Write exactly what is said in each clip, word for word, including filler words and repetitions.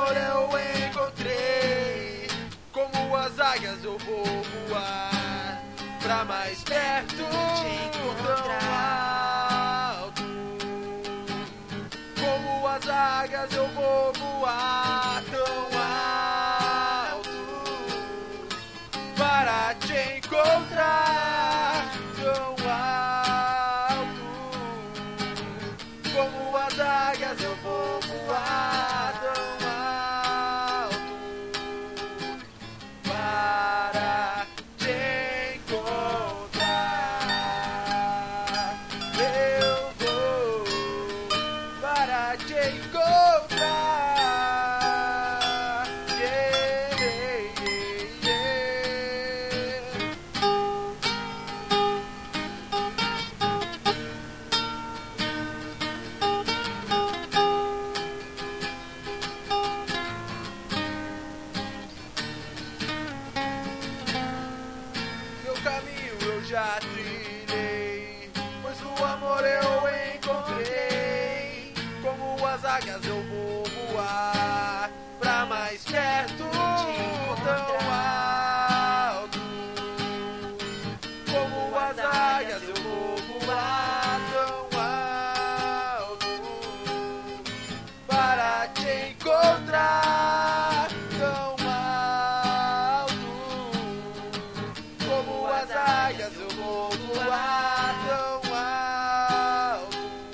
amor eu encontrei. Como as águias eu vou voar pra mais perto de encontrar alto. Como as águias eu vou voar tão alto para te encontrar tão alto. Como as águias eu vou voar tão alto para te encontrar. Eu vou para te encontrar. Yeah, yeah, yeah. Meu caminho eu já trilhei, pois no amor eu encontrei. Como as águias eu vou voar pra mais perto tão alto. Como as águias eu vou voar tão alto para te encontrar tão alto. Como as águias eu vou voar tão alto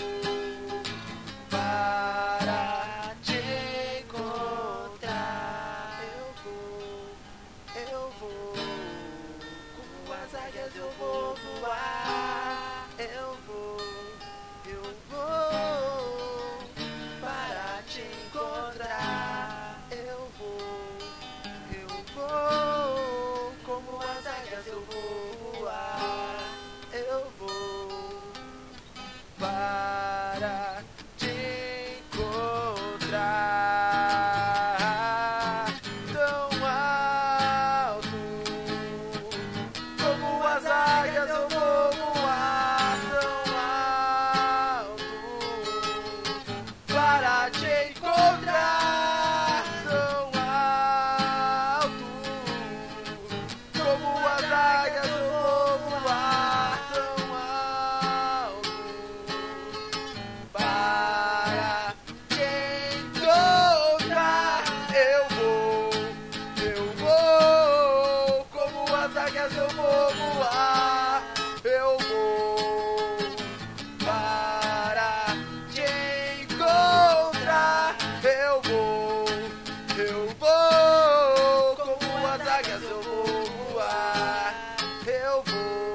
para te encontrar. Eu vou, eu vou. Como as águias eu vou voar. Eu vou, eu vou para te encontrar. Eu vou, eu vou. Como as águias eu vou voar. Eu vou para te encontrar tão alto. Como as águias eu vou voar tão alto para te encontrar tão alto. Como as águias eu vou voar tão alto para te encontrar. Eu vou, eu vou. Como as águias eu vou voar. Eu vou para te encontrar. Eu vou, eu vou. Como as águias eu vou voar. Eu vou